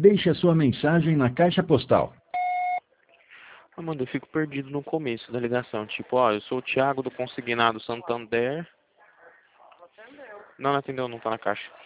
Deixe a sua mensagem na caixa postal. Amanda, eu fico perdido no começo da ligação. Tipo, ó, eu sou o Thiago do Consignado Santander. Não atendeu, não tá na caixa.